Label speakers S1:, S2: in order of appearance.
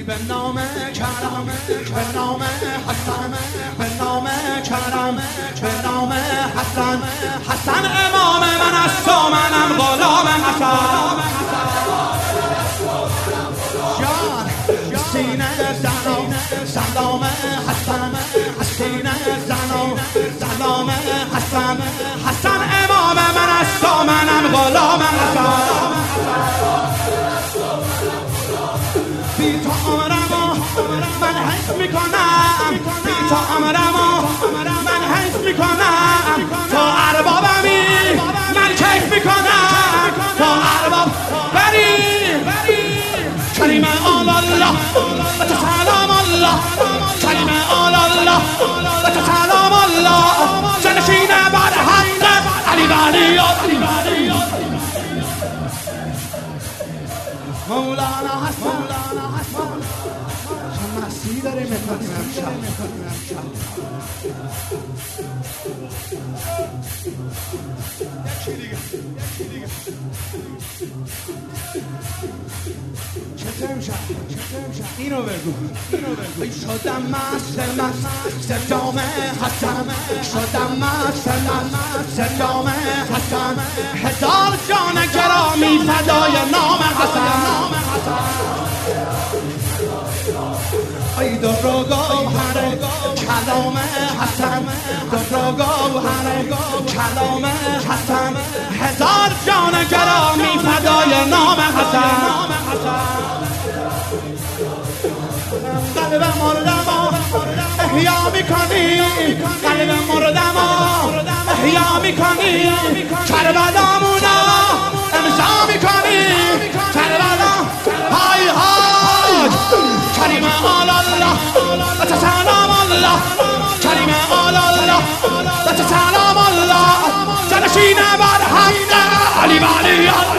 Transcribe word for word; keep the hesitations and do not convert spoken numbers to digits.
S1: به نام کرم، به نام حسن، به نام کرم، به نام حسن. حسن امام من است و منم غلام حسن. جان سینه زنم سلام حسن، سینه زنم سلام حسن. حسن امام من است و منم غلام حسن. بی تو عمرمو من حیف میکنم، بی تو عمرمو من حیف میکنم. تو اربابمی من کیف میکنم، تو ارباب بری کلمه آل الله و تو سلام الله، کلمه آل الله و تو سلام الله. جنشین بر حق علی ولی مولانا حسن، مولانا حسن. چه مسیحی داریم میکنیم امشب. چطور امشب؟ اینو بگو، اینو بگو. شدم مست مست صدام حسن، شدم مست مست صدام حسن. هزار جان گرامی فدای نام حسن. ای در رو گوهر کلام حسن، در رو گوهر کلام حسن. هزار جان گرامی فدای نام حسن. قلب مردمو احیا میکنی، قلب مردمو احیا میکنی. کربلامونو امضا میکنی، کربلا های های. کلمه آل الله و سلام الله، کلمه آل الله و سلام الله. جنشین بر حق علی ولی